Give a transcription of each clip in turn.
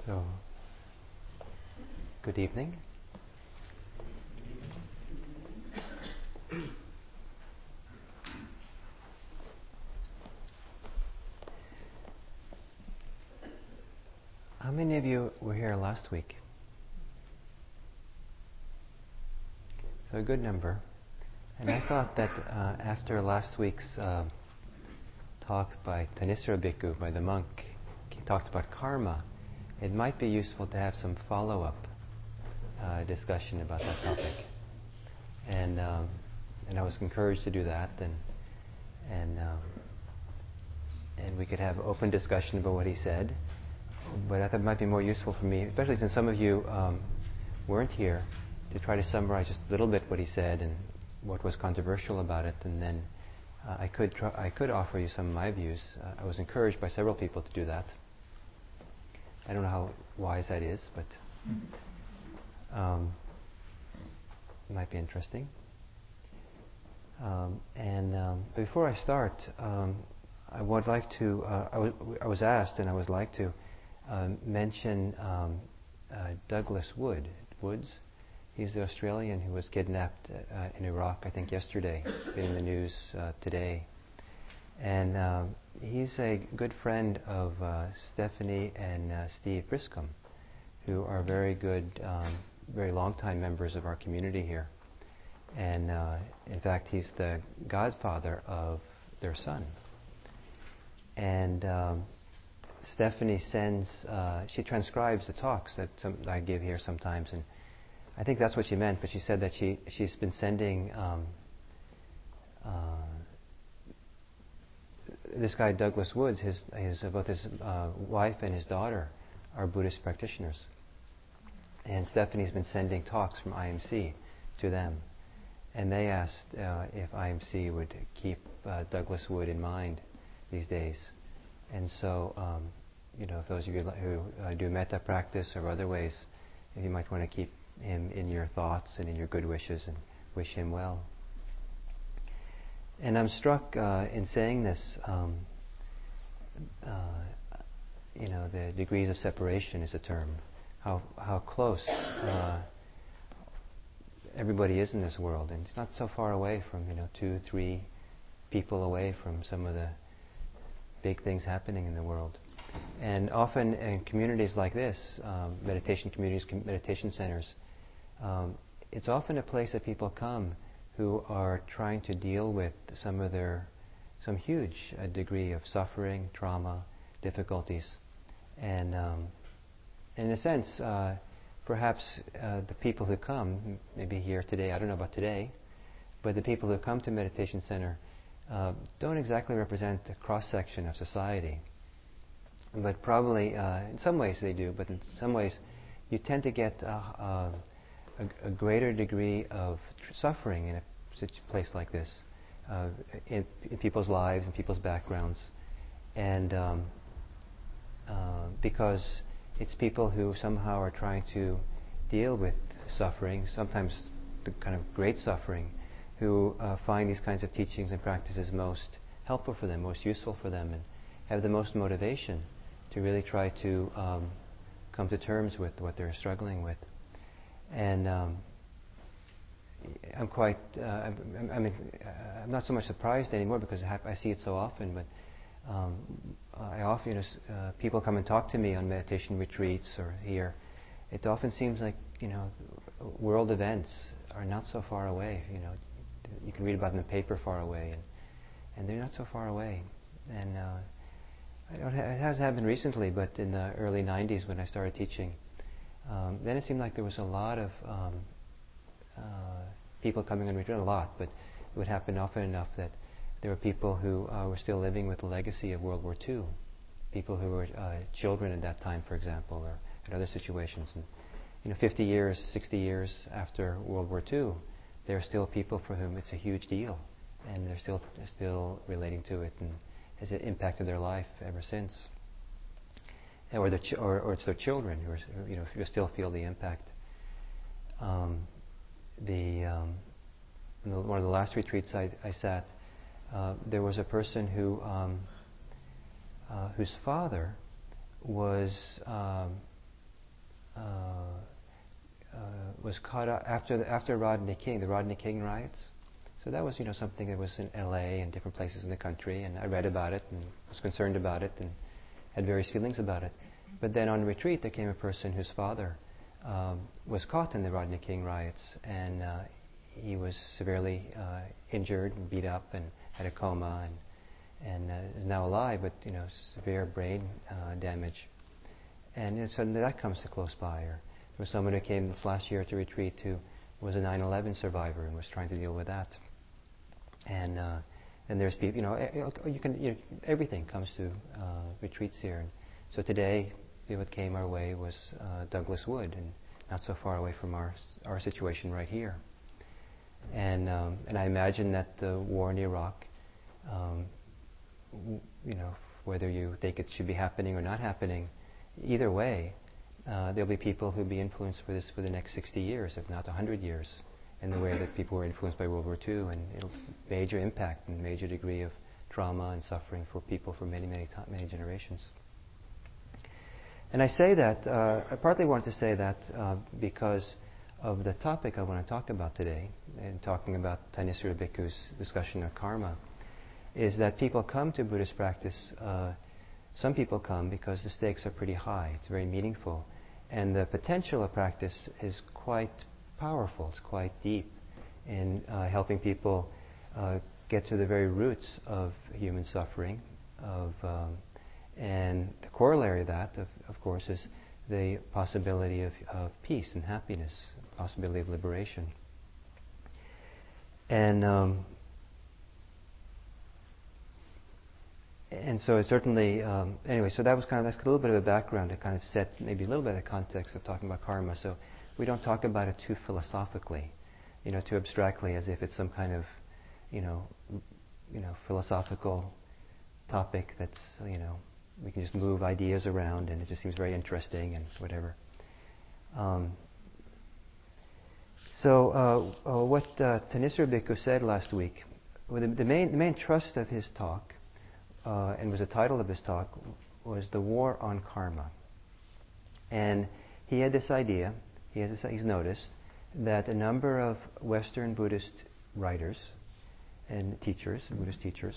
So, good evening. How many of you were here last week? So a good number. And I thought that after last week's talk by Thanissaro Bhikkhu, by the monk, he talked about karma, it might be useful to have some follow-up discussion about that topic. And I was encouraged to do that, and we could have open discussion about what he said. But I thought it might be more useful for me, especially since some of you weren't here, to try to summarize just a little bit what he said and what was controversial about it, and then I could offer you some of my views. I was encouraged by several people to do that. I don't know how wise that is, but it might be interesting. Before I start, I would like to. I was asked, and I would like to mention Douglas Woods. He's the Australian who was kidnapped in Iraq, I think yesterday, been in the news today. And he's a good friend of Stephanie and Steve Briscom, who are very good, very long-time members of our community here. And in fact, he's the godfather of their son. And Stephanie she transcribes the talks that I give here sometimes, and I think that's what she meant, but she said that she's been sending this guy Douglas Woods, both his wife and his daughter are Buddhist practitioners. And Stephanie's been sending talks from IMC to them. And they asked if IMC would keep Douglas Wood in mind these days. And so, if those of you who do metta practice or other ways, you might want to keep him in your thoughts and in your good wishes and wish him well. And I'm struck in saying this, the degrees of separation is a term. How close everybody is in this world, and it's not so far away from 2, 3 people away from some of the big things happening in the world. And often in communities like this, meditation communities, meditation centers, it's often a place that people come who are trying to deal with some huge degree of suffering, trauma, difficulties. And in a sense, perhaps the people who come, maybe here today, I don't know about today, but the people who come to Meditation Center don't exactly represent a cross-section of society. But probably, in some ways they do, but in some ways you tend to get a greater degree of suffering in a place like this, in people's lives and people's backgrounds. And because it's people who somehow are trying to deal with suffering, sometimes the kind of great suffering, who find these kinds of teachings and practices most helpful for them, most useful for them, and have the most motivation to really try to come to terms with what they're struggling with. And I'm not so much surprised anymore because I see it so often, but I often, people come and talk to me on meditation retreats or here. It often seems like, world events are not so far away. You can read about them in the paper far away, and they're not so far away. And it has happened recently, but in the early 90s when I started teaching, then it seemed like there was a lot of people coming on retreat, a lot, but it would happen often enough that there were people who were still living with the legacy of World War II, people who were children at that time, for example, or in other situations. And 50 years, 60 years after World War II, there are still people for whom it's a huge deal, and they're still relating to it, and has it impacted their life ever since. Or it's their children who still feel the impact. In one of the last retreats I sat, there was a person whose father was was caught up after Rodney King, the Rodney King riots. So that was, something that was in L.A. and different places in the country, and I read about it and was concerned about it and had various feelings about it. But then on retreat, there came a person whose father was caught in the Rodney King riots, and he was severely injured and beat up and had a coma and is now alive, but severe brain damage. And so that comes to close by. Or there was someone who came this last year to retreat who was a 9/11 survivor and was trying to deal with that. And there's people, everything comes to retreats here. And so today, what came our way was Douglas Wood, and not so far away from our situation right here. And I imagine that the war in Iraq, whether you think it should be happening or not happening, either way, there'll be people who'll be influenced for this for the next 60 years, if not 100 years, in the way that people were influenced by World War II, and it'll major impact and major degree of trauma and suffering for people for many generations. And I say that, I partly want to say that because of the topic I want to talk about today, and talking about Thanissaro Bhikkhu's discussion of karma, is that people come to Buddhist practice, some people come because the stakes are pretty high, it's very meaningful, and the potential of practice is quite powerful, it's quite deep in helping people get to the very roots of human suffering, and the corollary of that, of course, is the possibility of peace and happiness, possibility of liberation. And so it certainly, anyway, so that's a little bit of a background to kind of set maybe a little bit of the context of talking about karma. So we don't talk about it too philosophically, too abstractly, as if it's some kind of, philosophical topic that's, we can just move ideas around and it just seems very interesting and whatever. So what Thanissaro Bhikkhu said last week, the main thrust of his talk, and was the title of his talk, was The War on Karma. And he had this idea, he's noticed, that a number of Western Buddhist writers and teachers, Buddhist teachers,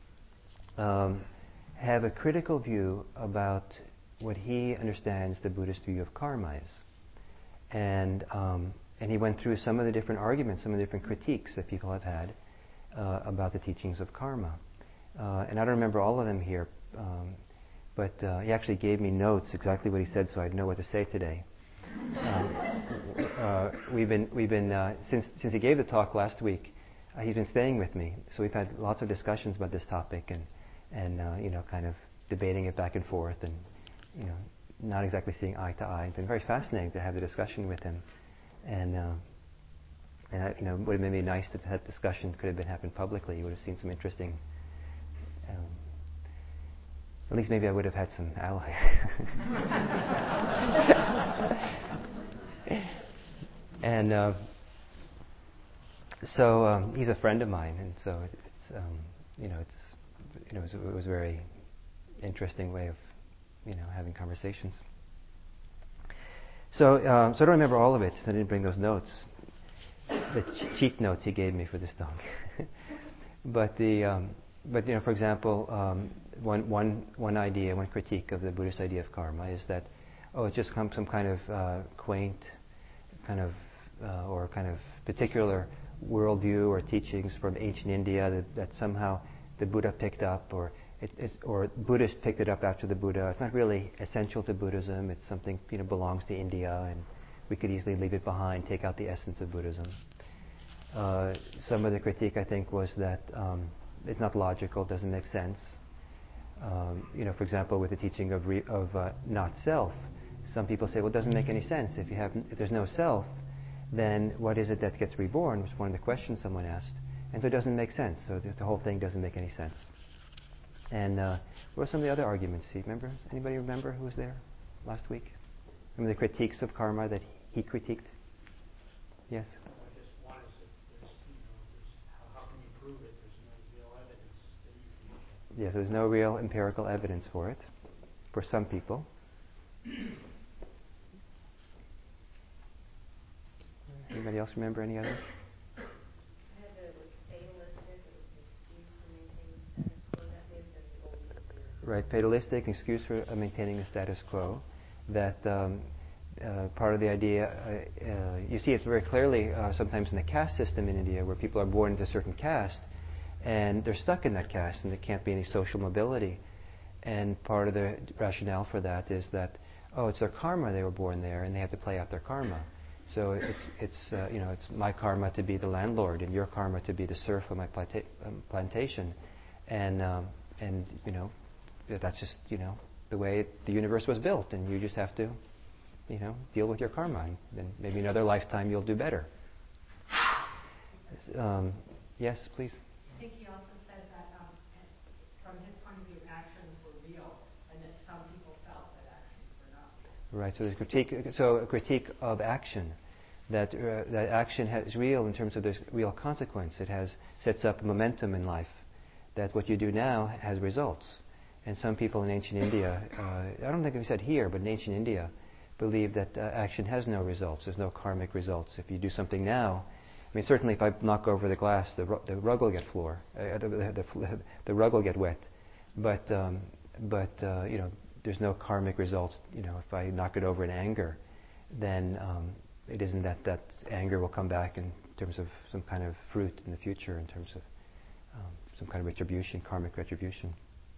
have a critical view about what he understands the Buddhist view of karma is. And he went through some of the different arguments, some of the different critiques that people have had about the teachings of karma. And I don't remember all of them here, but he actually gave me notes, exactly what he said, so I'd know what to say today. We've been since he gave the talk last week, he's been staying with me, so we've had lots of discussions about this topic and kind of debating it back and forth, and not exactly seeing eye to eye. It's been very fascinating to have the discussion with him, and it would have been maybe nice that that discussion could have happened publicly. You would have seen some interesting. At least maybe I would have had some allies. And so he's a friend of mine, and so it was a very interesting way of having conversations. So I don't remember all of it, so I didn't bring those notes, the cheat notes he gave me for this talk. But for example, one idea, one critique of the Buddhist idea of karma is that it's just some kind of quaint, or kind of particular worldview or teachings from ancient India that somehow the Buddha picked up, or Buddhists picked it up after the Buddha. It's not really essential to Buddhism. It's something belongs to India, and we could easily leave it behind, take out the essence of Buddhism. Some of the critique, I think, was that it's not logical, doesn't make sense. For example, with the teaching of not self, some people say, well, it doesn't make any sense. If there's no self, then what is it that gets reborn? Was one of the questions someone asked, and so it doesn't make sense. So the whole thing doesn't make any sense. And what were some of the other arguments? Do you remember? Anybody remember who was there last week? Remember the critiques of karma that he critiqued? Yes. Just one is that how can you prove it? There's no real evidence that you can look at. Yes, there's no real empirical evidence for it, for some people. Anybody else remember any others? I had it was fatalistic. It was an excuse for maintaining the status quo. That may have been the old nuclear. Right, fatalistic, excuse for maintaining the status quo. That part of the idea, you see it very clearly sometimes in the caste system in India, where people are born into a certain caste, and they're stuck in that caste, and there can't be any social mobility. And part of the rationale for that is that, it's their karma, they were born there, and they have to play out their karma. So it's my karma to be the landlord, and your karma to be the serf of my plantation, and that's just the way the universe was built, and you just have to deal with your karma, and then maybe another lifetime you'll do better. Yes, please. I think he also said that from his point of view, actions were real, and that some people felt that actions were not real. Right. So there's critique. So a critique of action, that action is real in terms of there's real consequence. It sets up momentum in life. That what you do now has results. And some people in ancient India, I don't think we said here, but in ancient India, believe that action has no results. There's no karmic results. If you do something now, I mean, certainly if I knock over the glass, the rug will get the rug will get wet. But there's no karmic results. If I knock it over in anger, then it isn't that anger will come back in terms of some kind of fruit in the future, in terms of some kind of retribution, karmic retribution.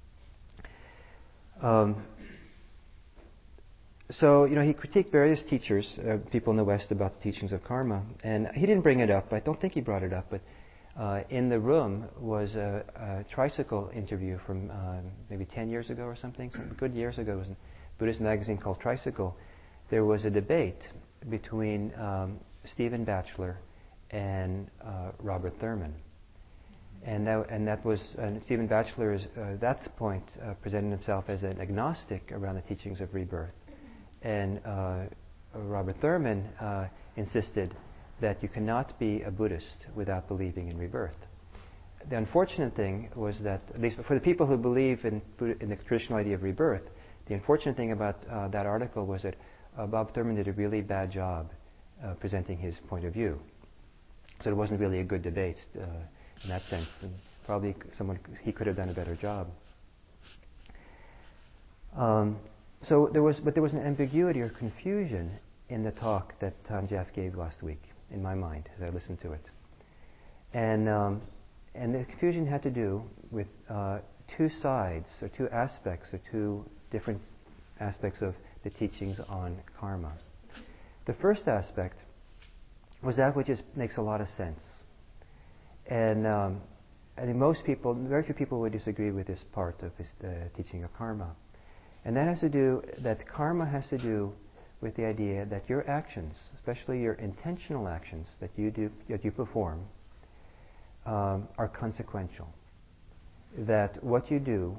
So, he critiqued various teachers, people in the West, about the teachings of karma. And he didn't bring it up. I don't think he brought it up. But in the room was a tricycle interview from maybe 10 years ago or something. Some good years ago. It was a Buddhist magazine called Tricycle. There was a debate between Stephen Batchelor and Robert Thurman. And Stephen Batchelor at that point presented himself as an agnostic around the teachings of rebirth. And Robert Thurman insisted that you cannot be a Buddhist without believing in rebirth. The unfortunate thing was that, at least for the people who believe in the traditional idea of rebirth, the unfortunate thing about that article was that Bob Thurman did a really bad job presenting his point of view. So it wasn't really a good debate in that sense, and probably he could have done a better job. So there was an ambiguity or confusion in the talk that Tom Jeff gave last week, in my mind, as I listened to it. And the confusion had to do with two sides, or two aspects, or two different aspects of the teachings on karma. The first aspect was that which makes a lot of sense. And I think very few people would disagree with this part of the teaching of karma. And that karma has to do with the idea that your actions, especially your intentional actions that you perform, are consequential. That what you do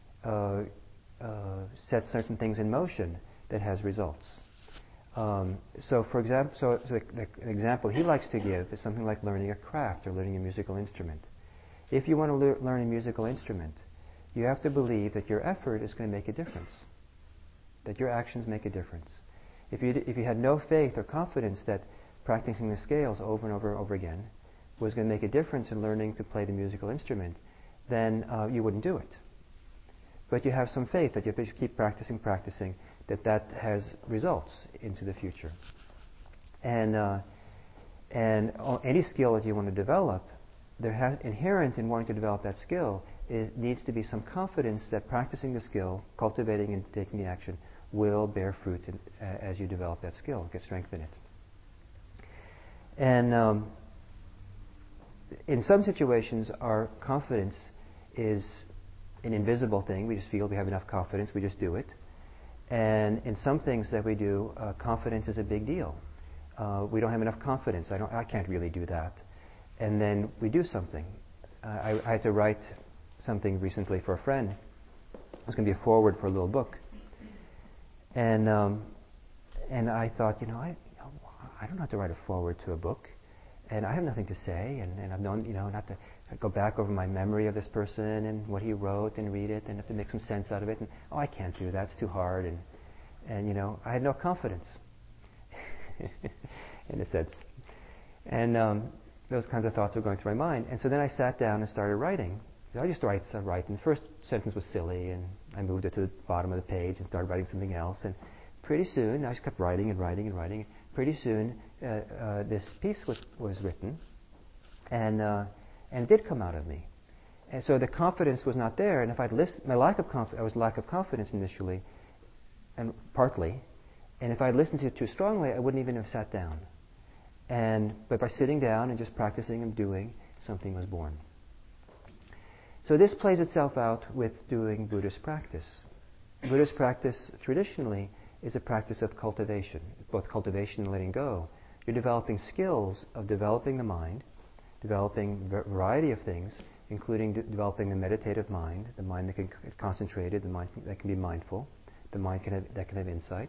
sets certain things in motion that has results. So, for example, the example he likes to give is something like learning a craft or learning a musical instrument. If you want to learn a musical instrument, you have to believe that your effort is going to make a difference, that your actions make a difference. If you had no faith or confidence that practicing the scales over and over and over again was going to make a difference in learning to play the musical instrument, then you wouldn't do it. But you have some faith that if you keep practicing, that has results into the future. And any skill that you want to develop, inherent in wanting to develop that skill needs to be some confidence that practicing the skill, cultivating and taking the action, will bear fruit as you develop that skill, get strength in it. And in some situations, our confidence is an invisible thing. We just feel we have enough confidence, we just do it. And in some things that we do, confidence is a big deal. We don't have enough confidence. I can't really do that. And then we do something. I had to write something recently for a friend. It was going to be a foreword for a little book. And I thought, I don't know how to write a foreword to a book. And I have nothing to say. And I've known, not to go back over my memory of this person and what he wrote and read it and have to make some sense out of it. And, I can't do that. It's too hard. And I had no confidence, in a sense. And those kinds of thoughts were going through my mind. And so then I sat down and started writing. I just write. And the first sentence was silly, and I moved it to the bottom of the page and started writing something else. And pretty soon, I just kept writing and writing and writing. Pretty soon, this piece was written, and it did come out of me. And so the confidence was not there. And if I'd listened, I was lack of confidence initially, and partly. And if I'd listened to it too strongly, I wouldn't even have sat down. But by sitting down and just practicing and doing, something was born. So this plays itself out with doing Buddhist practice. Buddhist practice traditionally is a practice of cultivation, both cultivation and letting go. You're developing skills of developing the mind, developing a variety of things, including developing the meditative mind, the mind that can get concentrated, the mind that can be mindful, the mind that can have insight.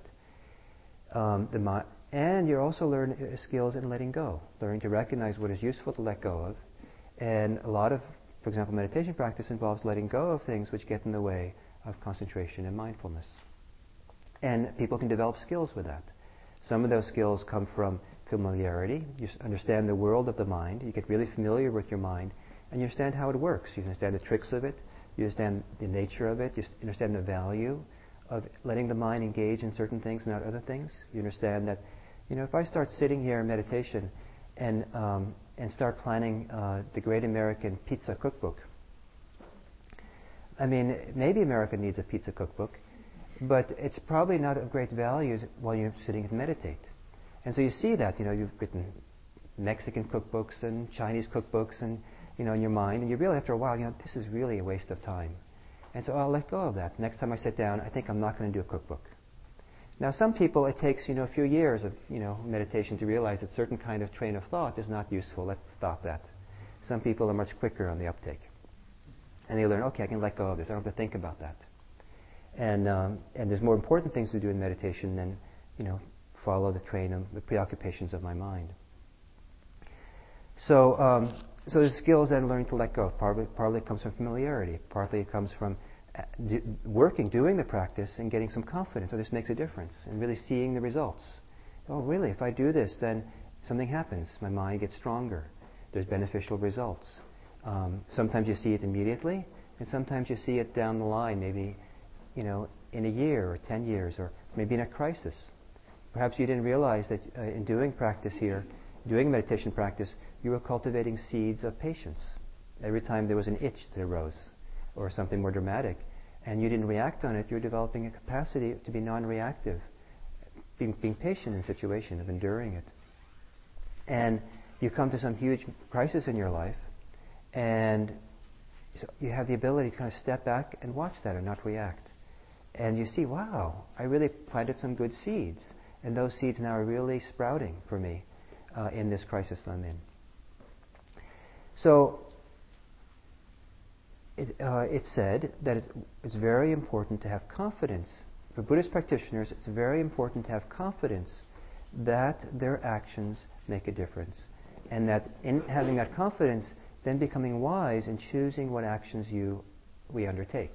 And you're also learning skills in letting go, learning to recognize what is useful to let go of. And a lot of, for example, meditation practice involves letting go of things which get in the way of concentration and mindfulness. And people can develop skills with that. Some of those skills come from familiarity. You understand the world of the mind. You get really familiar with your mind, and you understand how it works. You understand the tricks of it. You understand the nature of it. You understand the value of letting the mind engage in certain things, not other things. You understand that, if I start sitting here in meditation and start planning the Great American Pizza Cookbook, I mean, maybe America needs a pizza cookbook, but it's probably not of great value while you're sitting and meditate. And so you see that, you've written Mexican cookbooks and Chinese cookbooks and, in your mind, and you realize after a while, this is really a waste of time. And so I'll let go of that. Next time I sit down, I think I'm not going to do a cookbook. Now, some people, it takes, a few years of, meditation to realize that certain kind of train of thought is not useful. Let's stop that. Some people are much quicker on the uptake. And they learn, okay, I can let go of this. I don't have to think about that. And there's more important things to do in meditation than, follow the train of the preoccupations of my mind. So the skills then learning to let go. Partly it comes from familiarity. Partly it comes from doing the practice and getting some confidence. So this makes a difference. And really seeing the results. Oh, really? If I do this, then something happens. My mind gets stronger. There's beneficial results. Sometimes you see it immediately, and sometimes you see it down the line, maybe, in a year or 10 years, or maybe in a crisis. Perhaps you didn't realize that in doing practice here, doing meditation practice, you were cultivating seeds of patience. Every time there was an itch that arose, or something more dramatic, and you didn't react on it, you're developing a capacity to be non-reactive, being patient in a situation, of enduring it. And you come to some huge crisis in your life, and so you have the ability to kind of step back and watch that and not react. And you see, wow, I really planted some good seeds, and those seeds now are really sprouting for me in this crisis that I'm in. So it's said that it's very important to have confidence. For Buddhist practitioners, it's very important to have confidence that their actions make a difference. And that in having that confidence, then becoming wise in choosing what actions we undertake.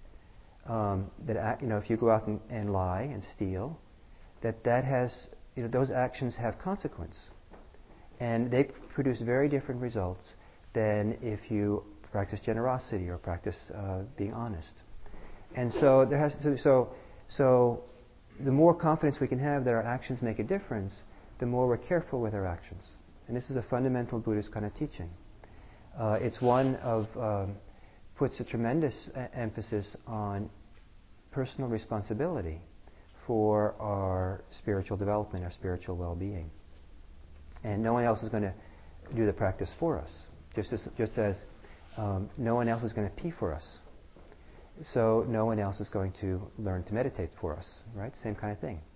If you go out and lie and steal, that has, those actions have consequence. And they produce very different results than if you practice generosity or practice being honest. And so so the more confidence we can have that our actions make a difference, the more we're careful with our actions. And this is a fundamental Buddhist kind of teaching. It's one of puts a tremendous emphasis on personal responsibility for our spiritual development, our spiritual well-being. And no one else is going to do the practice for us, just as no one else is going to pee for us. So no one else is going to learn to meditate for us, right? Same kind of thing.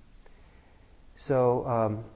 So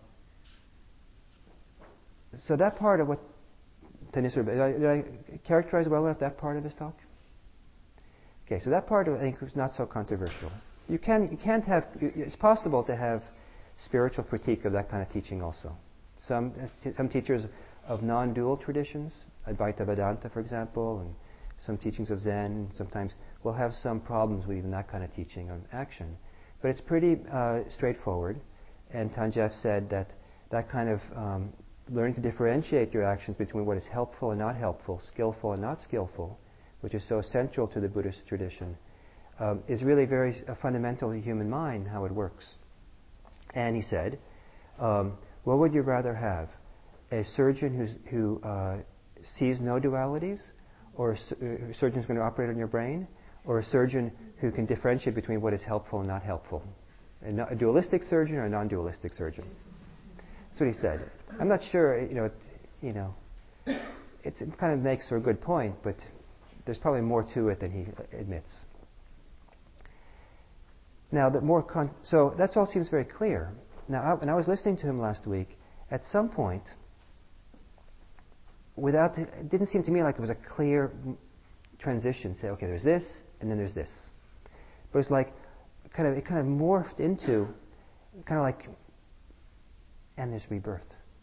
that part of what Thanissaro, did I characterize well enough that part of his talk? Okay, so that part I think is not so controversial. You can't have. It's possible to have spiritual critique of that kind of teaching also. Some teachers of non-dual traditions, Advaita Vedanta, for example, and some teachings of Zen, sometimes will have some problems with even that kind of teaching of action. But it's pretty straightforward. And Thanjaf said that kind of learning to differentiate your actions between what is helpful and not helpful, skillful and not skillful, which is so central to the Buddhist tradition, is really very fundamental to the human mind, how it works. And he said, what would you rather have? A surgeon who sees no dualities, or a surgeon who's going to operate on your brain, or a surgeon who can differentiate between what is helpful and not helpful? A dualistic surgeon or a non-dualistic surgeon? That's what he said. I'm not sure, it kind of makes for a good point, but there's probably more to it than he admits. Now, so that all seems very clear. Now, when I was listening to him last week, at some point, it didn't seem to me like there was a clear transition. Say, okay, there's this, and then there's this. But it's like, it kind of morphed into, kind of like, and there's rebirth.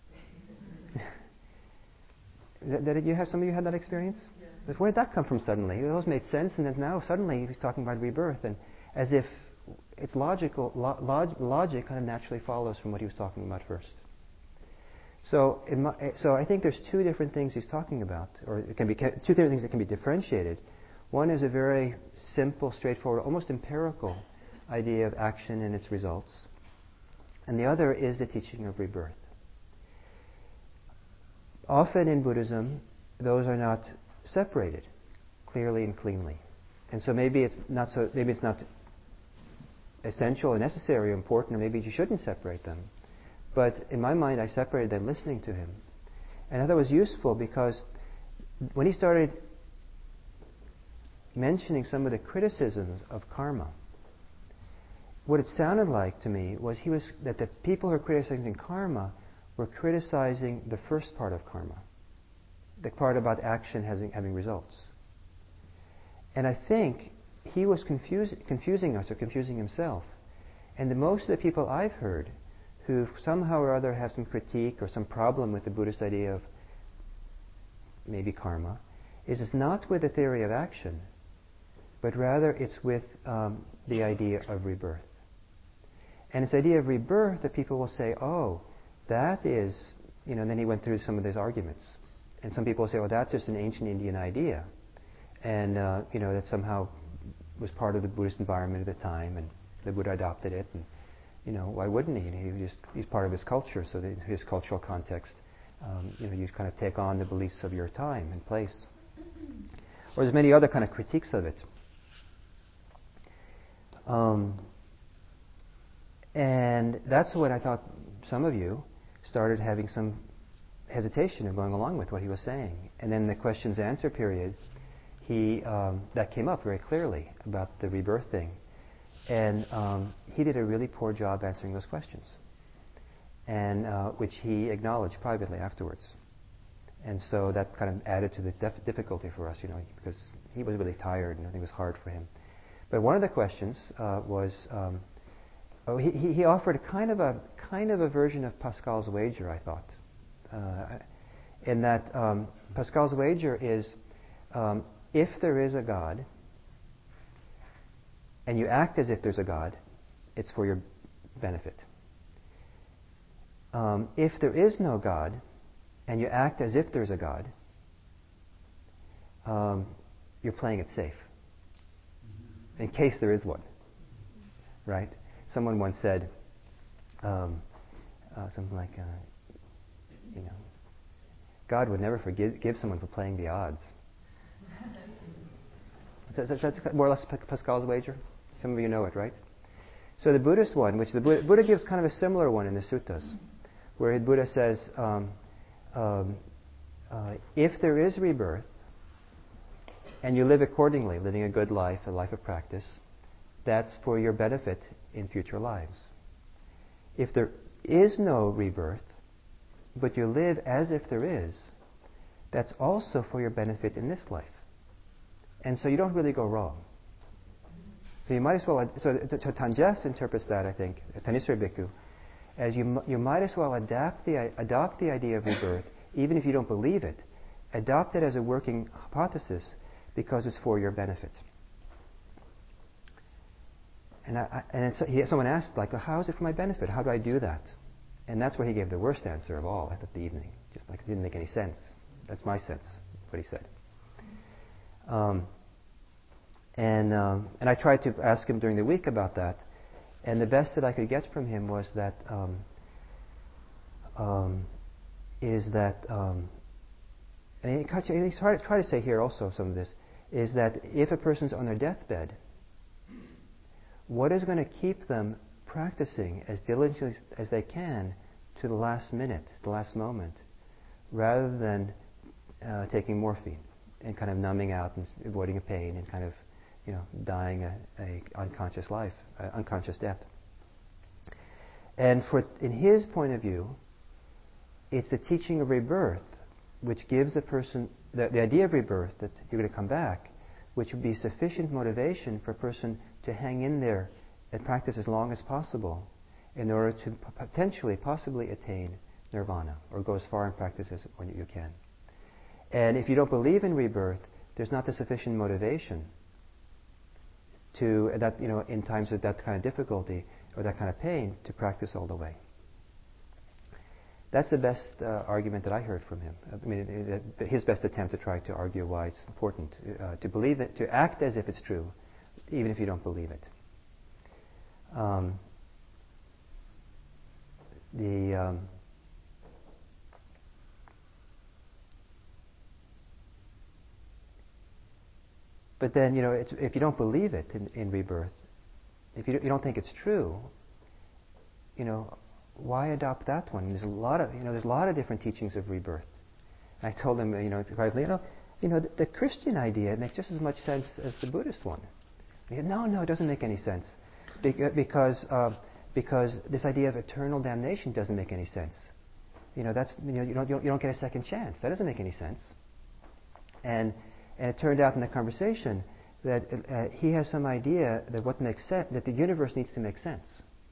Some of you had that experience? Yeah. Where did that come from suddenly? It always made sense, and then now suddenly he's talking about rebirth, and as if it's logical. Logic kind of naturally follows from what he was talking about first. So I think there's two different things he's talking about, or it can be two different things that can be differentiated. One is a very simple, straightforward, almost empirical idea of action and its results, and the other is the teaching of rebirth. Often in Buddhism, those are not separated clearly and cleanly, and so maybe it's not essential or necessary or important, or maybe you shouldn't separate them. But in my mind, I separated them listening to him. And I thought it was useful because when he started mentioning some of the criticisms of karma, what it sounded like to me was that the people who are criticizing karma were criticizing the first part of karma, the part about action having results. And I think he was confusing us or confusing himself. And most of the people I've heard who somehow or other have some critique or some problem with the Buddhist idea of maybe karma, it's not with the theory of action, but rather it's with the idea of rebirth. And it's the idea of rebirth that people will say, oh, that is, and then he went through some of those arguments. And some people will say, well, that's just an ancient Indian idea. And, that somehow was part of the Buddhist environment at the time, and the Buddha adopted it, and why wouldn't he? He's part of his culture, so his cultural context, you kind of take on the beliefs of your time and place. Or there's many other kind of critiques of it. And that's when I thought some of you started having some hesitation of going along with what he was saying. And then the questions and answer period, that came up very clearly about the rebirth thing. And he did a really poor job answering those questions, and which he acknowledged privately afterwards. And so that kind of added to the difficulty for us, because he was really tired and I think it was hard for him. But one of the questions was, he offered a kind of a version of Pascal's wager, I thought, in that Pascal's wager is, if there is a God, and you act as if there's a God, it's for your benefit. If there is no God, and you act as if there's a God, you're playing it safe, in case there is one. Right? Someone once said something like, God would never forgive someone for playing the odds. So that's more or less Pascal's wager. Some of you know it, right? So the Buddhist one, which the Buddha gives kind of a similar one in the suttas, where the Buddha says, if there is rebirth, and you live accordingly, living a good life, a life of practice, that's for your benefit in future lives. If there is no rebirth, but you live as if there is, that's also for your benefit in this life. And so you don't really go wrong. So you might as well, so Tanjef interprets that, I think, Thanissaro Bhikkhu, as you might as well adopt the idea of rebirth, even if you don't believe it. Adopt it as a working hypothesis because it's for your benefit. And someone asked, like, well, how is it for my benefit? How do I do that? And that's where he gave the worst answer of all at the evening. Just like it didn't make any sense. That's my sense, what he said. And I tried to ask him during the week about that. And the best that I could get from him was that and he's trying to say here also some of this, is that if a person's on their deathbed, what is going to keep them practicing as diligently as they can to the last minute, the last moment, rather than taking morphine and kind of numbing out and avoiding a pain and kind of, dying a unconscious life, unconscious death. And in his point of view, it's the teaching of rebirth which gives the person the idea of rebirth, that you're going to come back, which would be sufficient motivation for a person to hang in there and practice as long as possible in order to possibly attain nirvana, or go as far in practice as when you can. And if you don't believe in rebirth, there's not the sufficient motivation to that, in times of that kind of difficulty or that kind of pain, to practice all the way. That's the best argument that I heard from him. I mean, his best attempt to try to argue why it's important to believe it, to act as if it's true, even if you don't believe it. But then, if you don't believe it in rebirth, if you don't think it's true, why adopt that one? There's a lot of different teachings of rebirth. I told him, privately, the Christian idea makes just as much sense as the Buddhist one. He said, no, it doesn't make any sense, because this idea of eternal damnation doesn't make any sense. You don't get a second chance. That doesn't make any sense. And it turned out in the conversation that he has some idea that what makes sense, that the universe needs to make sense.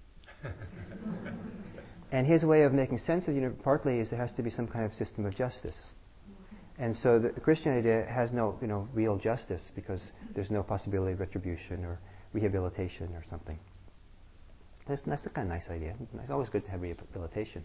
And his way of making sense of the universe partly is there has to be some kind of system of justice. And so the Christian idea has no real justice, because there's no possibility of retribution or rehabilitation or something. That's a kind of nice idea. It's always good to have rehabilitation.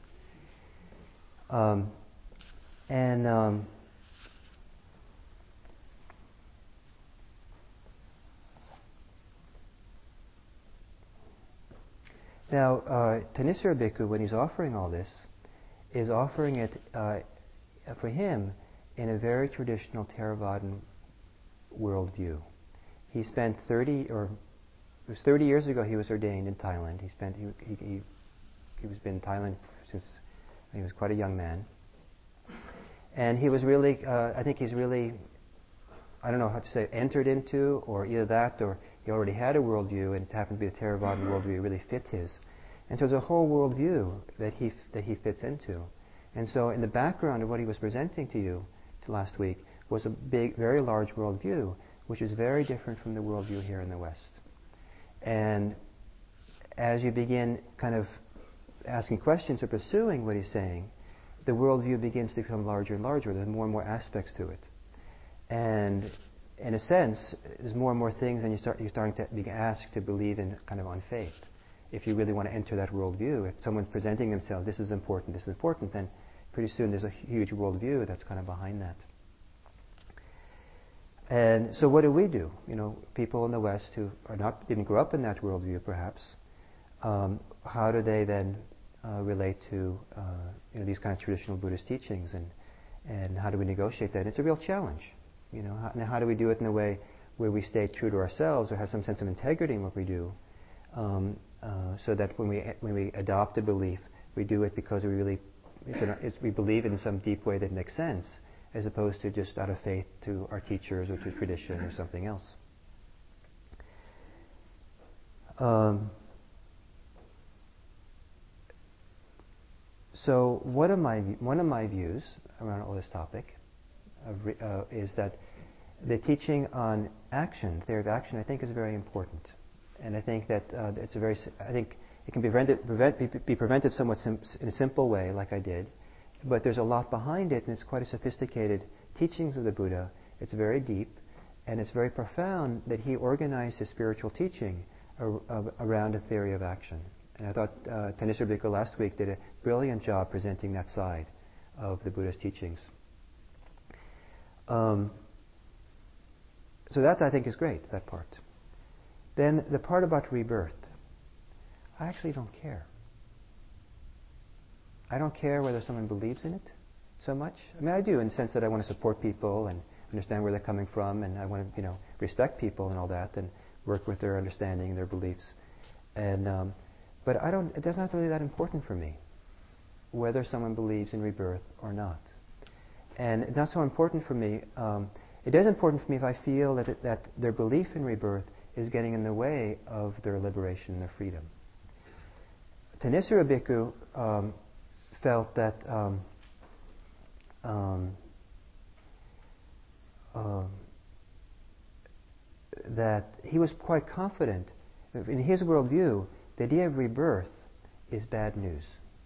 Now, Thanissaro Bhikkhu, when he's offering all this, is offering it for him in a very traditional Theravadan worldview. He spent 30 years ago he was ordained in Thailand. He was been in Thailand since he was quite a young man. And he was really, I think he's really, I don't know how to say, entered into, or either that, or he already had a worldview, and it happened to be the Theravadan worldview really fit his. And so there's a whole worldview that he fits into. And so in the background of what he was presenting to you last week was a big, very large worldview, which is very different from the worldview here in the West. And as you begin kind of asking questions or pursuing what he's saying, the worldview begins to become larger and larger. There's more and more aspects to it. And in a sense, there's more and more things, and you're starting to be asked to believe in kind of on faith. If you really want to enter that worldview, if someone's presenting themselves, this is important, then pretty soon there's a huge worldview that's kind of behind that. And so what do we do? People in the West who didn't grow up in that worldview, perhaps, how do they then relate to these kind of traditional Buddhist teachings, and how do we negotiate that? It's a real challenge. How do we do it in a way where we stay true to ourselves, or have some sense of integrity in what we do, so that when we adopt a belief, we do it because we believe in some deep way that makes sense, as opposed to just out of faith to our teachers or to tradition or something else. So one of my views around all this topic is that the teaching on action, theory of action, I think is very important, and I think that I think it can be prevented somewhat in a simple way, like I did, but there's a lot behind it, and it's quite a sophisticated teachings of the Buddha. It's very deep, and it's very profound that he organized his spiritual teaching around a theory of action, And I thought Thanissaro Bhikkhu last week did a brilliant job presenting that side of the Buddha's teachings. So that I think is great, that part. Then the part about rebirth. I actually don't care. I don't care whether someone believes in it so much. I mean, I do in the sense that I want to support people and understand where they're coming from, and I want to, respect people and all that, and work with their understanding and their beliefs. And but I don't. It's not really that important for me whether someone believes in rebirth or not. And it's not so important for me. It is important for me if I feel that their belief in rebirth is getting in the way of their liberation and their freedom. Thanissaro Bhikkhu felt that that he was quite confident. In his worldview, the idea of rebirth is bad news.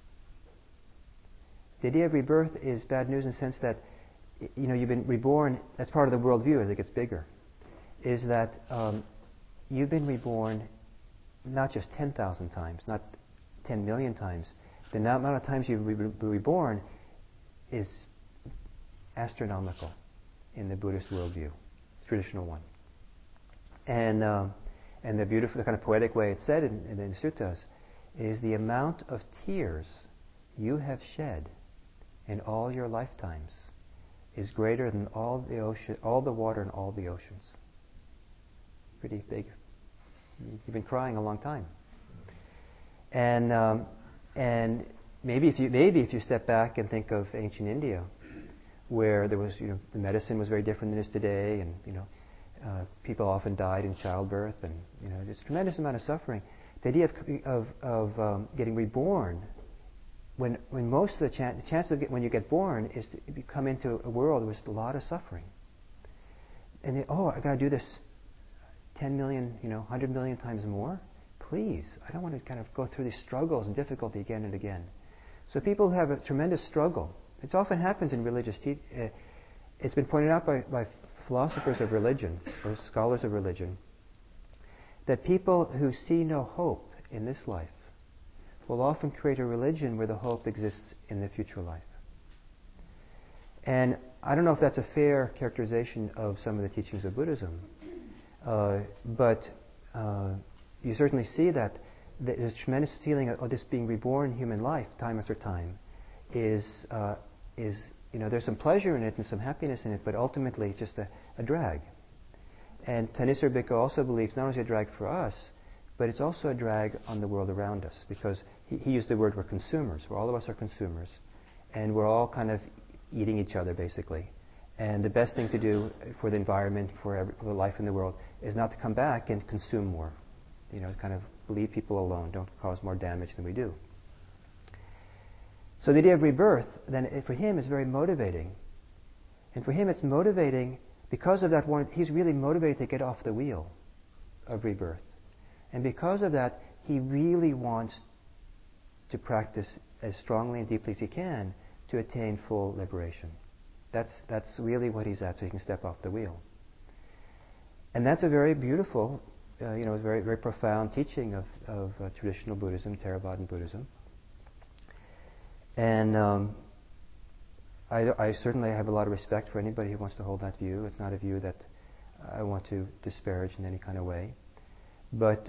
The idea of rebirth is bad news in the sense that, you've been reborn. That's part of the worldview as it gets bigger. Is that you've been reborn not just 10,000 times, not 10 million times. The amount of times you've been reborn is astronomical in the Buddhist worldview, traditional one. And the beautiful, the kind of poetic way it's said in the suttas is the amount of tears you have shed in all your lifetimes is greater than all the water in all the oceans. Pretty big. You've been crying a long time. And maybe if you step back and think of ancient India, where there was, the medicine was very different than it is today, and people often died in childbirth, and there's a tremendous amount of suffering. The idea of getting reborn, when most of the chance of when you get born is to come into a world with a lot of suffering. And I got to do this 10 million, 100 million times more. Please, I don't want to kind of go through these struggles and difficulty again and again. So people have a tremendous struggle. It often happens in religious it's been pointed out by philosophers of religion or scholars of religion that people who see no hope in this life will often create a religion where the hope exists in the future life. And I don't know if that's a fair characterization of some of the teachings of Buddhism, but you certainly see that there's a tremendous feeling of this being reborn in human life time after time is there's some pleasure in it and some happiness in it, but ultimately it's just a drag. And Thanissaro Bhikkhu also believes not only a drag for us, but it's also a drag on the world around us, because he used the word we're consumers. All of us are consumers, and we're all kind of eating each other basically. And the best thing to do for the environment, for life in the world, is not to come back and consume more. Kind of leave people alone, don't cause more damage than we do. So the idea of rebirth, then, for him, is very motivating. And for him, it's motivating because of that one. He's really motivated to get off the wheel of rebirth. And because of that, he really wants to practice as strongly and deeply as he can to attain full liberation. That's really what he's at, so he can step off the wheel. And that's a very beautiful, very, very profound teaching of traditional Buddhism, Theravadan Buddhism. And I certainly have a lot of respect for anybody who wants to hold that view. It's not a view that I want to disparage in any kind of way. But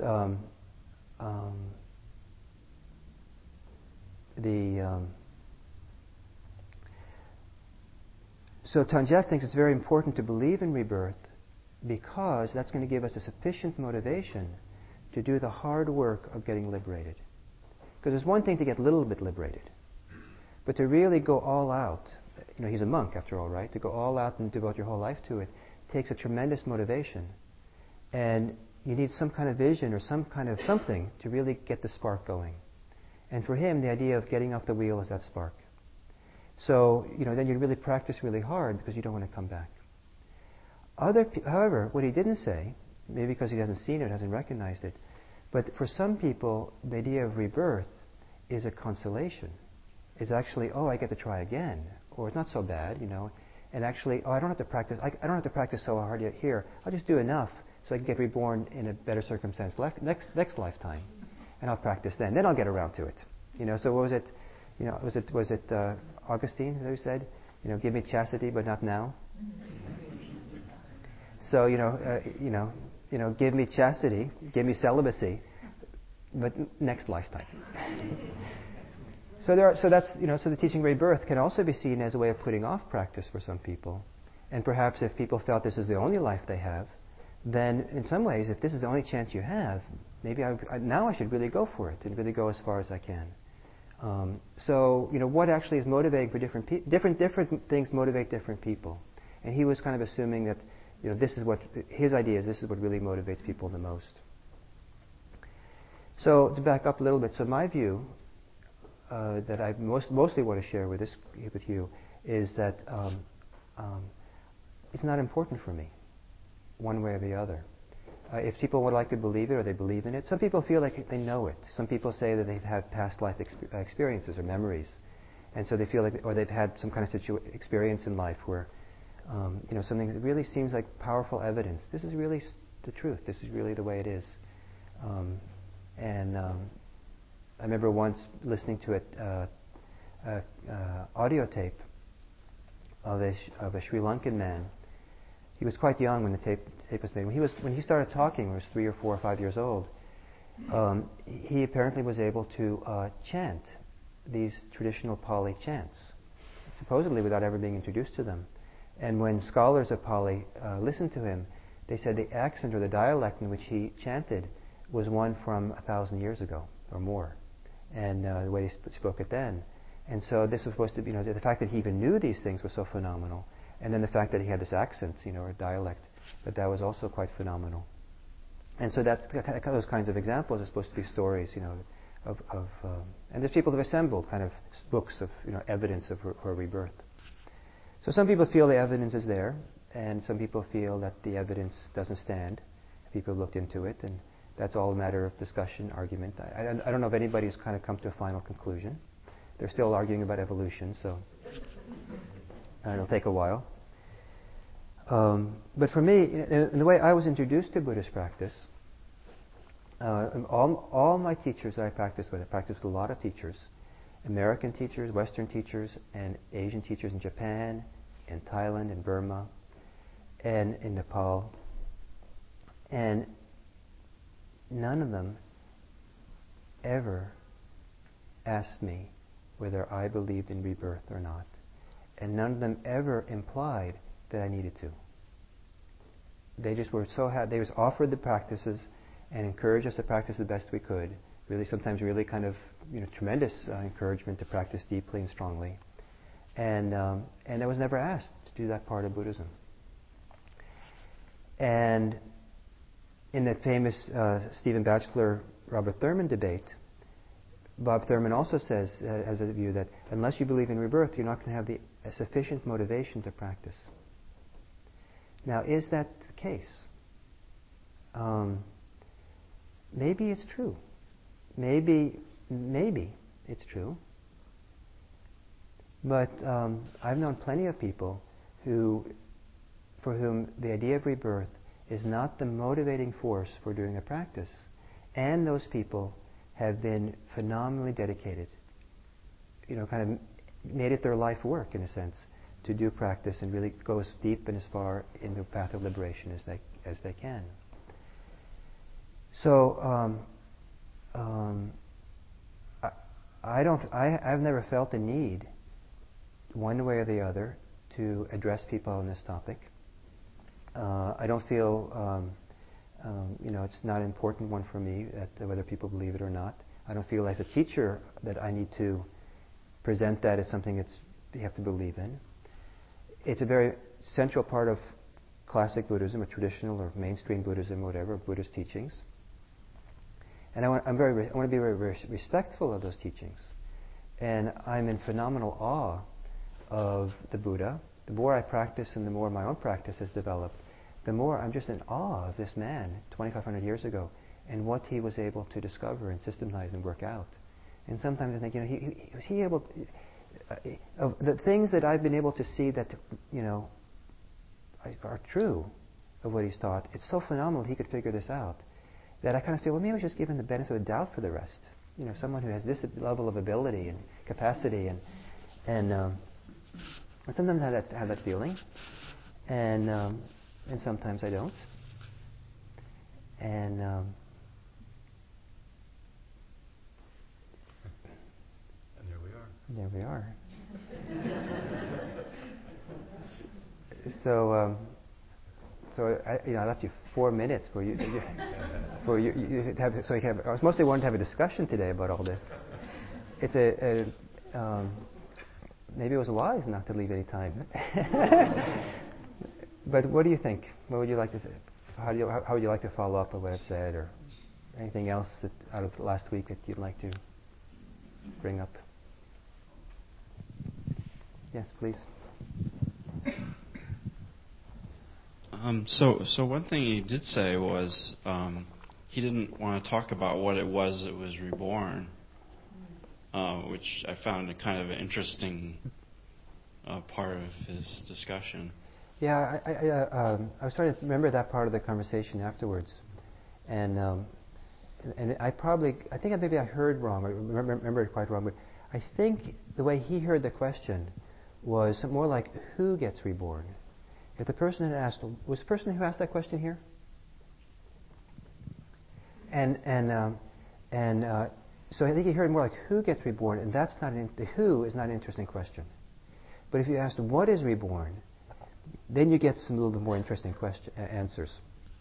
so Thanjak thinks it's very important to believe in rebirth because that's going to give us a sufficient motivation to do the hard work of getting liberated. Because there's one thing to get a little bit liberated, but to really go all out, he's a monk after all, right? To go all out and devote your whole life to it takes a tremendous motivation. And you need some kind of vision or some kind of something to really get the spark going. And for him, the idea of getting off the wheel is that spark. So, then you really practice really hard because you don't want to come back. However, what he didn't say, maybe because he hasn't seen it, hasn't recognized it, but for some people, the idea of rebirth is a consolation. Is actually, I get to try again, or it's not so bad, and actually, I don't have to practice. I don't have to practice so hard here. I'll just do enough so I can get reborn in a better circumstance next lifetime. and I'll practice then. Then I'll get around to it. So what was it? Was it Augustine who said, give me chastity, but not now? So give me chastity, give me celibacy, but next lifetime. So the teaching of rebirth can also be seen as a way of putting off practice for some people. And perhaps if people felt this is the only life they have, then in some ways, if this is the only chance you have, maybe now I should really go for it and really go as far as I can. What actually is motivating for different things motivate different people. And he was kind of assuming that this is what his idea is. This is what really motivates people the most. So to back up a little bit, so my view that I mostly want to share with you is that it's not important for me, one way or the other. If people would like to believe it or they believe in it, some people feel like they know it. Some people say that they've had past life experiences or memories, and so they feel like, or they've had some kind of experience in life where something that really seems like powerful evidence. This is really the truth. This is really the way it is. I remember once listening to a audio tape of a Sri Lankan man. He was quite young when the tape was made. When he started talking, he was 3 or 4 or 5 years old. He apparently was able to chant these traditional Pali chants, supposedly without ever being introduced to them. And when scholars of Pali listened to him, they said the accent or the dialect in which he chanted was one from 1,000 years ago or more, and the way they spoke it then. And so this was supposed to be, the fact that he even knew these things was so phenomenal. And then the fact that he had this accent, or dialect, that was also quite phenomenal. And so those kinds of examples are supposed to be stories, and there's people who have assembled kind of books of, evidence of her rebirth. So some people feel the evidence is there, and some people feel that the evidence doesn't stand. People have looked into it, and that's all a matter of discussion, argument. I don't know if anybody's kind of come to a final conclusion. They're still arguing about evolution, so it'll take a while. But for me, in the way I was introduced to Buddhist practice, all my teachers that I practiced with a lot of teachers, American teachers, Western teachers, and Asian teachers in Japan, in Thailand, in Burma, and in Nepal. And none of them ever asked me whether I believed in rebirth or not. And none of them ever implied that I needed to. They just were so happy. They just offered the practices and encouraged us to practice the best we could. Really, sometimes really kind of tremendous encouragement to practice deeply and strongly. And I was never asked to do that part of Buddhism. And in that famous Stephen Batchelor Robert Thurman debate, Bob Thurman also says, has a view that unless you believe in rebirth, you're not going to have a sufficient motivation to practice. Now, is that the case? Maybe it's true. Maybe it's true. But I've known plenty of people for whom the idea of rebirth is not the motivating force for doing a practice. And those people have been phenomenally dedicated, kind of made it their life work, in a sense, to do practice and really go as deep and as far in the path of liberation as they can. So I've never felt a need, one way or the other, to address people on this topic. I don't feel, it's not an important one for me whether people believe it or not. I don't feel as a teacher that I need to present that as something you have to believe in. It's a very central part of classic Buddhism, or traditional or mainstream Buddhism, whatever, Buddhist teachings. And I want to be very, very respectful of those teachings. And I'm in phenomenal awe of the Buddha. The more I practice and the more my own practice has developed, the more I'm just in awe of this man 2,500 years ago and what he was able to discover and systematize and work out. And sometimes I think, was he able to, of the things that I've been able to see that, are true of what he's taught, it's so phenomenal he could figure this out. that I kind of feel, well, maybe I should just give him the benefit of the doubt for the rest. Someone who has this level of ability and capacity, and sometimes I have that feeling, and sometimes I don't, and there we are. So I left you 4 minutes for you to have. So you have. I was mostly wanting to have a discussion today about all this. It's maybe it was wise not to leave any time. But what do you think? What would you like to say? How would you like to follow up on what I've said, or anything else that out of last week that you'd like to bring up? Yes, please. So one thing he did say was he didn't want to talk about what it was that was reborn, which I found a kind of an interesting part of his discussion. Yeah, I was trying to remember that part of the conversation afterwards, and I think maybe I heard wrong. I remember it quite wrong, but I think the way he heard the question was more like, who gets reborn? If the person had asked, was the person who asked that question here? And so I think he heard more like, who gets reborn? And that's not the who is not an interesting question. But if you asked, what is reborn? Then you get some little bit more interesting answers.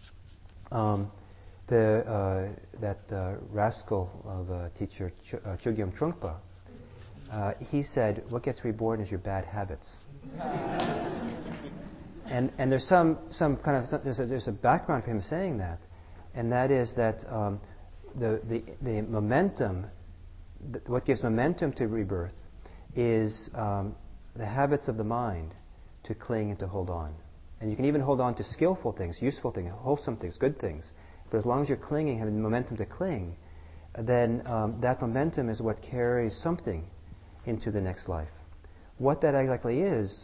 That rascal of a teacher, Chogyam Trungpa, he said, what gets reborn is your bad habits. And there's some kind of there's a background for him saying that, and that is that the momentum, what gives momentum to rebirth, is the habits of the mind to cling and to hold on. And you can even hold on to skillful things, useful things, wholesome things, good things. But as long as you're clinging, having the momentum to cling, then that momentum is what carries something into the next life. What that exactly is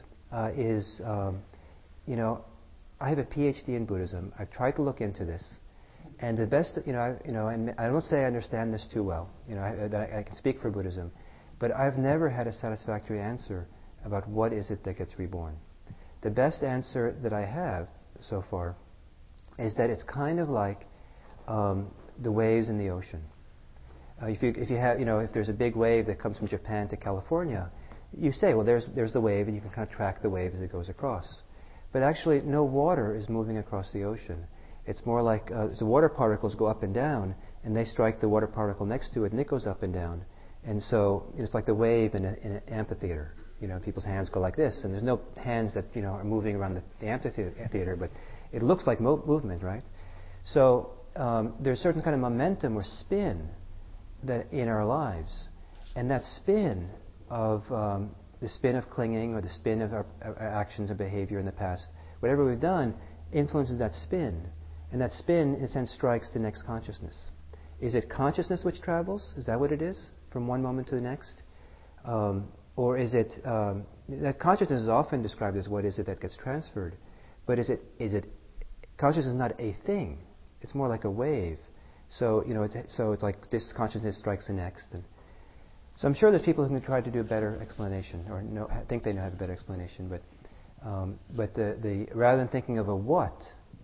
I have a PhD in Buddhism. I've tried to look into this, and the best, and I don't say I understand this too well, that I can speak for Buddhism, but I've never had a satisfactory answer about what is it that gets reborn. The best answer that I have so far is that it's kind of like the waves in the ocean. If there's a big wave that comes from Japan to California, you say, well, there's the wave, and you can kind of track the wave as it goes across. But actually, no water is moving across the ocean. It's more like the water particles go up and down, and they strike the water particle next to it, and it goes up and down. And so it's like the wave in an amphitheater. People's hands go like this, and there's no hands that are moving around the amphitheater, but it looks like movement, right? So there's a certain kind of momentum or spin that in our lives, and that spin of the spin of clinging or the spin of our actions and behavior in the past, whatever we've done, influences that spin. And that spin, in a sense, strikes the next consciousness. Is it consciousness which travels? Is that what it is? From one moment to the next? Or is it... that consciousness is often described as what is it that gets transferred. But is it... Consciousness is not a thing. It's more like a wave. So, it's like this consciousness strikes the next. And so I'm sure there's people who can try to do a better explanation, or think they have a better explanation. But the rather than thinking of a what,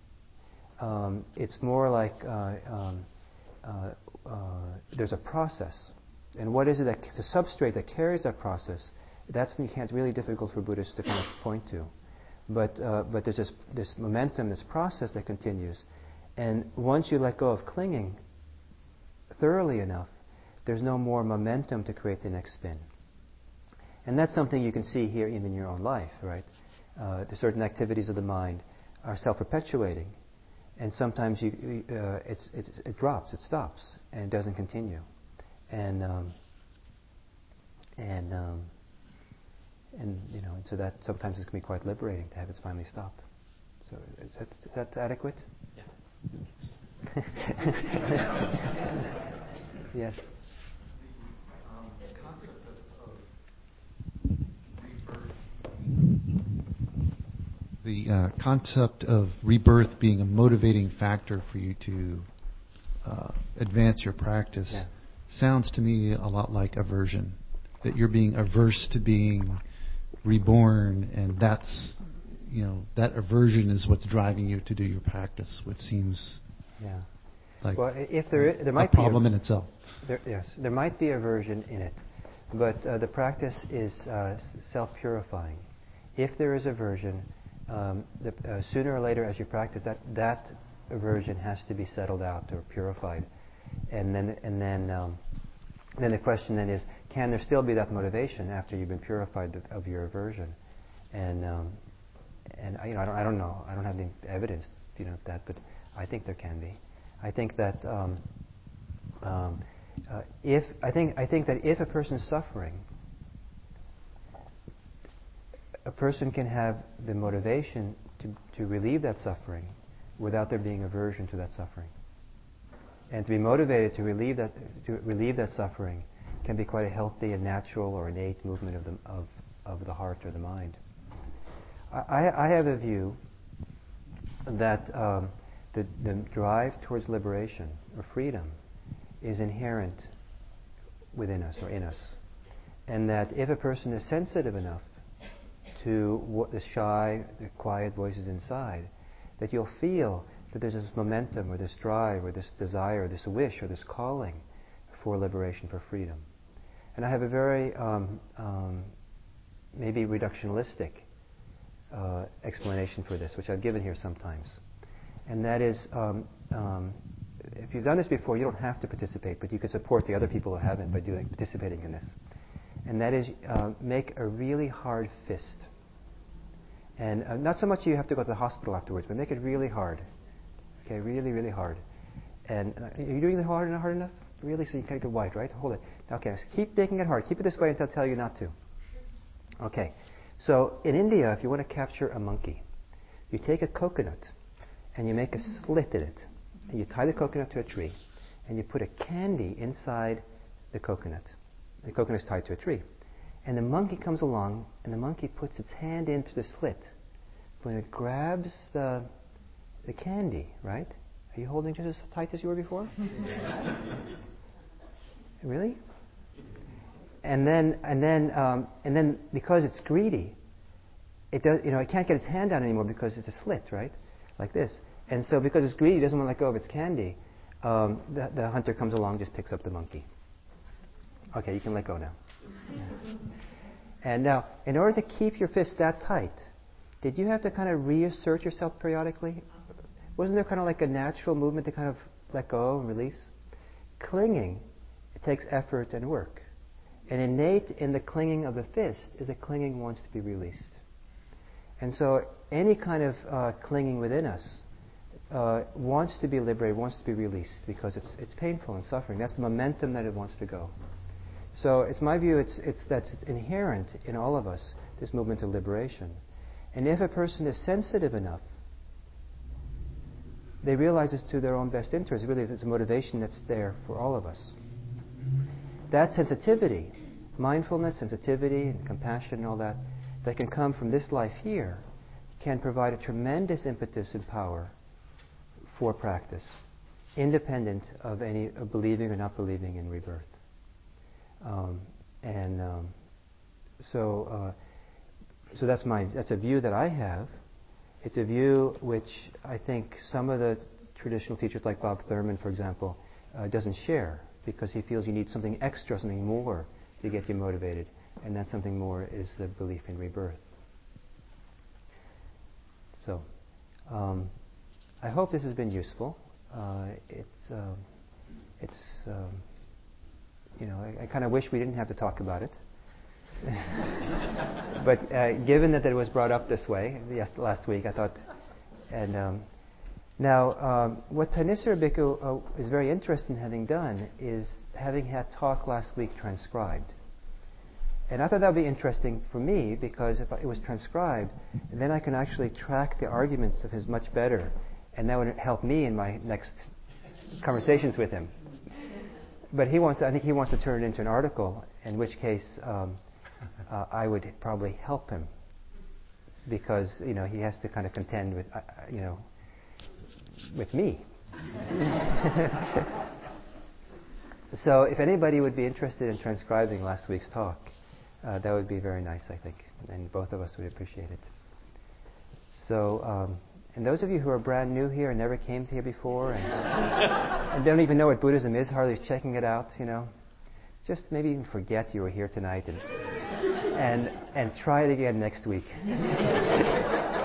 it's more like there's a process, and what is it that the substrate that carries that process? That's really difficult for Buddhists to kind of point to. But there's this momentum, this process that continues, and once you let go of clinging thoroughly enough, there's no more momentum to create the next spin. And that's something you can see here even in your own life, right? The certain activities of the mind are self-perpetuating, and sometimes it drops, it stops, and it doesn't continue. And so that sometimes it can be quite liberating to have it finally stop. So is that adequate? Yeah. Yes. The concept of rebirth being a motivating factor for you to advance your practice Yeah. sounds to me a lot like aversion. That you're being averse to being reborn, and that's, that aversion is what's driving you to do your practice, which seems like well, if there might a problem in itself. There might be aversion in it, but the practice is self-purifying. If there is aversion, sooner or later, as you practice, that aversion has to be settled out or purified, and then the question then is, can there still be that motivation after you've been purified of your aversion? And I don't know. I don't have any evidence, of that, but I think there can be. I think that if a person is suffering, a person can have the motivation to relieve that suffering without there being aversion to that suffering. And to be motivated to relieve that suffering can be quite a healthy and natural or innate movement of the heart or the mind. I have a view that the drive towards liberation or freedom is inherent within us or in us, and that if a person is sensitive enough to the shy, the quiet voices inside, that you'll feel that there's this momentum or this drive or this desire, or this wish or this calling for liberation, for freedom. And I have a very maybe reductionistic explanation for this, which I've given here sometimes. And that is, if you've done this before, you don't have to participate, but you could support the other people who haven't by participating in this. And that is, make a really hard fist. And not so much you have to go to the hospital afterwards, but make it really hard. Okay, really, really hard. And are you doing it hard enough? Really? So you can't get white, right? Hold it. Okay, so keep making it hard. Keep it this way until I tell you not to. Okay. So in India, if you want to capture a monkey, you take a coconut and you make a slit in it. And you tie the coconut to a tree. And you put a candy inside the coconut. The coconut is tied to a tree. And the monkey comes along, and the monkey puts its hand into the slit. When it grabs the candy, right? Are you holding just as tight as you were before? Really? And then because it's greedy, it can't get its hand out anymore because it's a slit, right? Like this. And so because it's greedy, it doesn't want to let go of its candy. The hunter comes along, just picks up the monkey. Okay, you can let go now. And now, in order to keep your fist that tight, did you have to kind of reassert yourself periodically? Wasn't there kind of like a natural movement to kind of let go and release? Clinging, it takes effort and work. And innate in the clinging of the fist is that clinging wants to be released. And so any kind of clinging within us wants to be liberated, wants to be released, because it's painful and suffering. That's the momentum that it wants to go. So it's my view, it's inherent in all of us, this movement of liberation. And if a person is sensitive enough, they realize it's to their own best interest. Really, it's a motivation that's there for all of us. That sensitivity, mindfulness, sensitivity, and compassion and all that can come from this life here, can provide a tremendous impetus and power for practice, independent of any believing or not believing in rebirth. So that's a view that I have. It's a view which I think some of the traditional teachers, like Bob Thurman, for example, doesn't share, because he feels you need something extra, something more to get you motivated, and that something more is the belief in rebirth. So, I hope this has been useful. I kind of wish we didn't have to talk about it. But given that it was brought up this way last week, I thought, and now what Thanissaro Bhikkhu is very interested in having done is having had talk last week transcribed. And I thought that would be interesting for me, because if it was transcribed, then I can actually track the arguments of his much better, and that would help me in my next conversations with him. But I think he wants to turn it into an article, in which case I would probably help him, because he has to kind of contend with with me, So if anybody would be interested in transcribing last week's talk, that would be very nice, I think, and both of us would appreciate it. So, and those of you who are brand new here and never came here before and don't even know what Buddhism is, hardly checking it out, just maybe even forget you were here tonight and try it again next week.